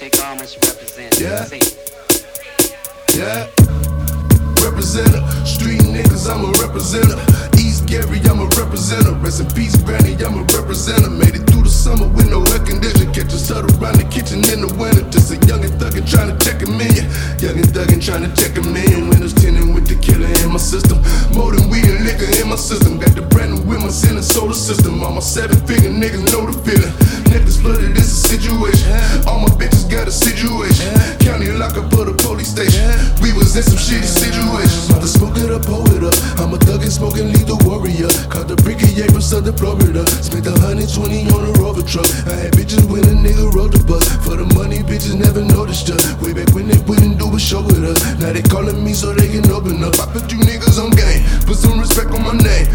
Take Almas represent. Yeah. Say. Yeah. Representer, street niggas, I'm a representer. East Gary, I'm a representer. Rest in peace, Granny, I'm a representer. Made it through the summer with no air conditioner. Catch us huddled around the kitchen in the winter. Just a youngin' thuggin' trying to check a million. Youngin' thuggin' trying to check a million. Windows tinted with the killer in my system. More than weed and liquor in my system. Got the brand new with my in the solar system. All my 7-figure niggas know the feeling. Necklace flooded, it's a situation. All my bitches got a situation. County lock up for the police station. We was in some shitty situations. Mother smoke it up, hold it up. I'm a thug and smoking lethal warrior. Caught the brigadier from Southern Florida. Spent 120 on a Rover truck. I had bitches when a nigga rode the bus. For the money, bitches never noticed her. Way back when they wouldn't do a show with us. Now they calling me so they can open up. I put you niggas on game. Put some respect on my name.